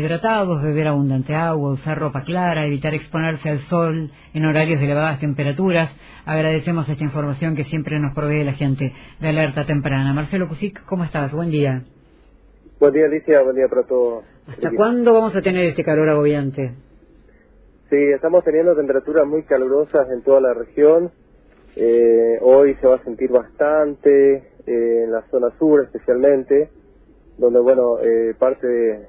hidratados, beber abundante agua, usar ropa clara, evitar exponerse al sol en horarios de elevadas temperaturas. Agradecemos esta información que siempre nos provee la gente de Alerta Temprana. Marcelo Cusic, ¿cómo estás? Buen día. Buen día, Alicia, buen día para todos. ¿Hasta cuándo vamos a tener este calor agobiante? Sí, estamos teniendo temperaturas muy calurosas en toda la región. Hoy se va a sentir bastante, en la zona sur especialmente, donde, bueno, parte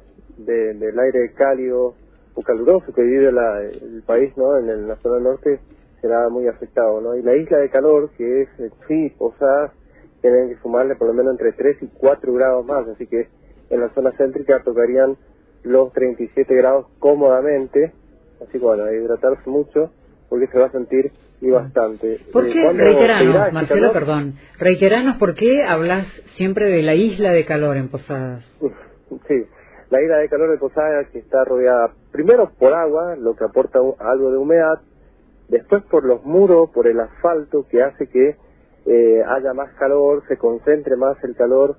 del aire cálido o caluroso que vive el país, ¿no? En la zona norte será muy afectado, ¿no? Y la isla de calor, que es Posadas, tienen que sumarle por lo menos entre 3 y 4 grados más, así que en la zona céntrica tocarían los 37 grados cómodamente, así que bueno, hidratarse mucho porque se va a sentir y bastante. ¿Por qué? Reiteranos, Marcelo, perdón. Reiteranos por qué hablas siempre de la isla de calor en Posadas. Sí, la isla de calor de Posadas, que está rodeada primero por agua, lo que aporta algo de humedad, después por los muros, por el asfalto, que hace que haya más calor, se concentre más el calor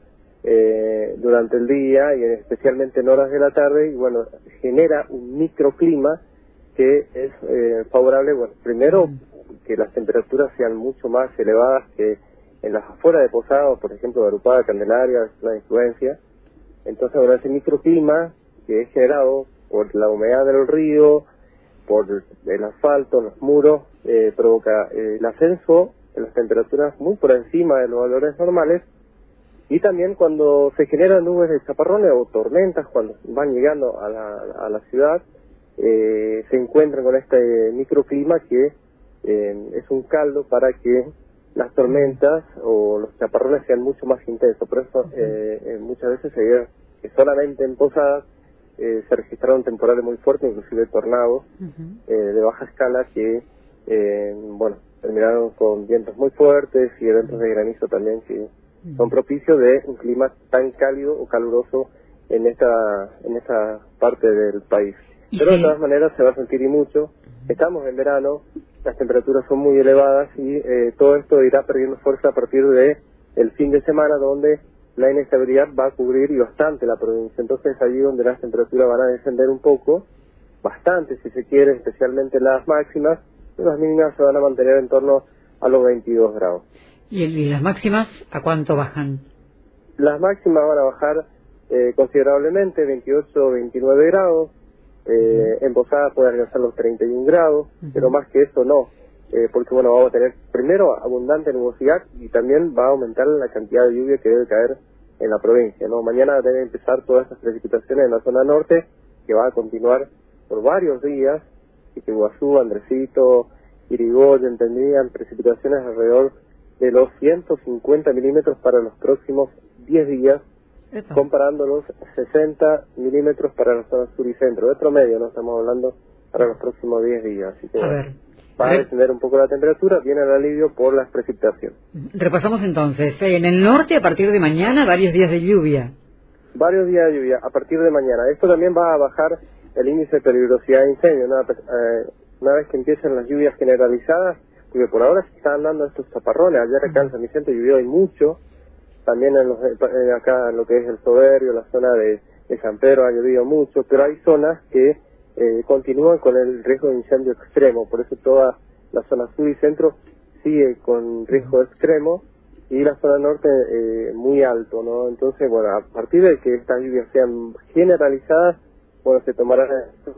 durante el día y especialmente en horas de la tarde, y bueno, genera un microclima que es favorable, bueno, primero que las temperaturas sean mucho más elevadas que en las afueras de Posadas, por ejemplo, Arupada, Candelaria, es una influencia. Entonces, bueno, ese microclima que es generado por la humedad del río, por el asfalto, los muros, provoca el ascenso de las temperaturas muy por encima de los valores normales, y también cuando se generan nubes de chaparrones o tormentas, cuando van llegando a la ciudad, se encuentran con este microclima que es un caldo para que las tormentas o los chaparrones sean mucho más intensos. Por eso muchas veces se ve que solamente en Posadas se registraron temporales muy fuertes, inclusive tornados de baja escala que bueno, terminaron con vientos muy fuertes y eventos de granizo también que son propicios de un clima tan cálido o caluroso en esta parte del país. Pero de todas maneras se va a sentir y mucho. Estamos en verano, las temperaturas son muy elevadas y todo esto irá perdiendo fuerza a partir de el fin de semana, donde la inestabilidad va a cubrir y bastante la provincia. Entonces allí donde las temperaturas van a descender un poco, bastante si se quiere, especialmente las máximas, las mínimas se van a mantener en torno a los 22 grados. ¿Y las máximas a cuánto bajan? Las máximas van a bajar considerablemente, 28 o 29 grados. En Posadas puede alcanzar los 31 grados, pero más que eso no, porque bueno, vamos a tener primero abundante nubosidad y también va a aumentar la cantidad de lluvia que debe caer en la provincia, ¿no? Mañana deben empezar todas estas precipitaciones en la zona norte, que va a continuar por varios días, y que Iguazú, Andresito, Irigoyen tendrían precipitaciones alrededor de los 150 milímetros para los próximos 10 días, comparando los 60 milímetros para la zona sur y centro. De promedio, no estamos hablando para los próximos 10 días. Así que va a descender un poco la temperatura, viene el alivio por las precipitaciones. Repasamos entonces. En el norte, a partir de mañana, varios días de lluvia. Varios días de lluvia a partir de mañana. Esto también va a bajar el índice de peligrosidad de incendio. Una vez que empiecen las lluvias generalizadas, porque por ahora se están dando estos chaparrones. Ayer acá en San Vicente llovió y mucho. También acá en lo que es el Soberbio, la zona de San Pedro ha llovido mucho, pero hay zonas que continúan con el riesgo de incendio extremo, por eso toda la zona sur y centro sigue con riesgo extremo y la zona norte muy alto, ¿no? Entonces, bueno, a partir de que estas lluvias sean generalizadas, bueno, se tomará la decisión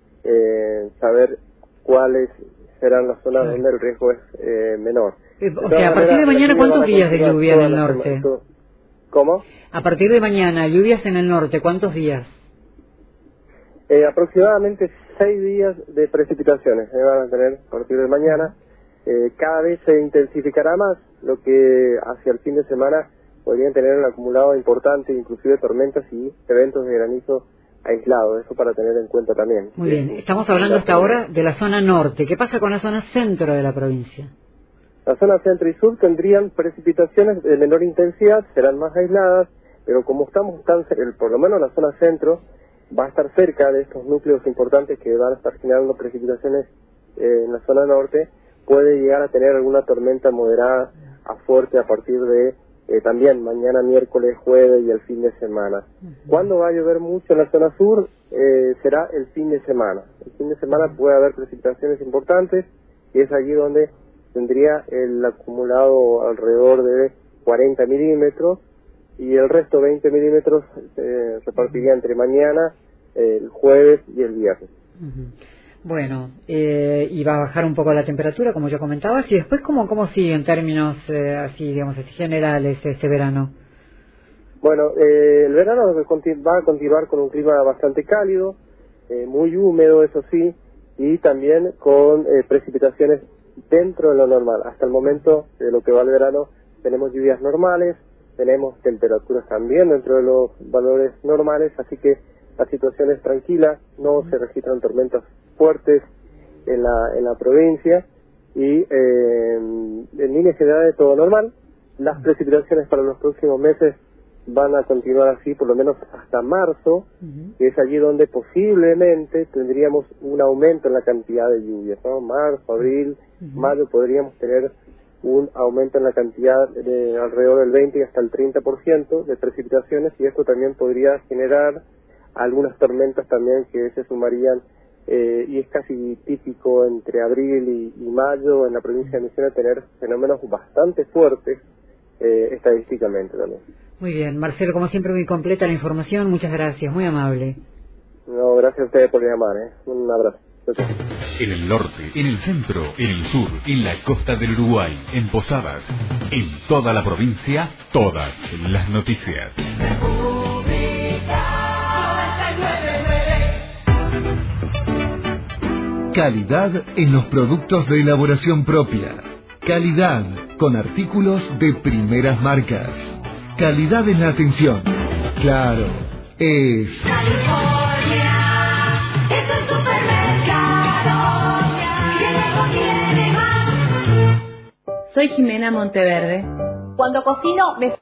de saber cuáles serán las zonas donde el riesgo es menor. O sea, a partir de mañana, ¿cuántos días de lluvia en el norte? ¿Cómo? A partir de mañana, lluvias en el norte, ¿cuántos días? Aproximadamente 6 días de precipitaciones van a tener a partir de mañana. Cada vez se intensificará más, lo que hacia el fin de semana podrían tener un acumulado importante, inclusive tormentas y eventos de granizo aislados. Eso para tener en cuenta también. Muy bien, estamos hablando hasta ahora de la zona norte. ¿Qué pasa con la zona centro de la provincia? La zona centro y sur tendrían precipitaciones de menor intensidad, serán más aisladas, pero como estamos por lo menos la zona centro va a estar cerca de estos núcleos importantes que van a estar generando precipitaciones en la zona norte, puede llegar a tener alguna tormenta moderada a fuerte a partir de también mañana, miércoles, jueves y el fin de semana. ¿Cuándo va a llover mucho en la zona sur? Será el fin de semana. El fin de semana puede haber precipitaciones importantes y es allí donde tendría el acumulado alrededor de 40 milímetros y el resto 20 milímetros se repartiría entre mañana, el jueves y el viernes. Bueno, y va a bajar un poco la temperatura, como ya comentabas, y después, ¿cómo sigue en términos así, digamos, generales este verano? Bueno, el verano va a continuar con un clima bastante cálido, muy húmedo, eso sí, y también con precipitaciones dentro de lo normal. Hasta el momento, de lo que va el verano, tenemos lluvias normales, tenemos temperaturas también dentro de los valores normales, así que la situación es tranquila, no se registran tormentas fuertes en la provincia y en líneas generales todo normal. Las precipitaciones para los próximos meses van a continuar así por lo menos hasta marzo, que es allí donde posiblemente tendríamos un aumento en la cantidad de lluvias, ¿no? Marzo, abril, mayo podríamos tener un aumento en la cantidad de alrededor del 20 y hasta el 30% de precipitaciones, y esto también podría generar algunas tormentas también que se sumarían, y es casi típico entre abril y mayo en la provincia de Misiones tener fenómenos bastante fuertes estadísticamente también. Muy bien, Marcelo, como siempre muy completa la información, muchas gracias, muy amable. No, gracias a ustedes por llamar, un abrazo. En el norte, en el centro, en el sur, en la costa del Uruguay, en Posadas, en toda la provincia, todas las noticias. Calidad en los productos de elaboración propia. Calidad con artículos de primeras marcas. Calidad en la atención. Claro, es California, es un supermercado que le conviene más. Soy Jimena Monteverde. Cuando cocino me